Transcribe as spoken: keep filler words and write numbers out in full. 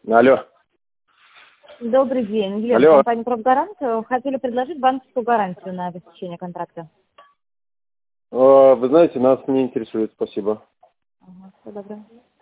Алло. Добрый день. Елена, Алло. компания «Пробгарант». Хотели предложить банковскую гарантию на обеспечение контракта. Э, Вы знаете, нас не интересует, спасибо. Ага, всего доброго.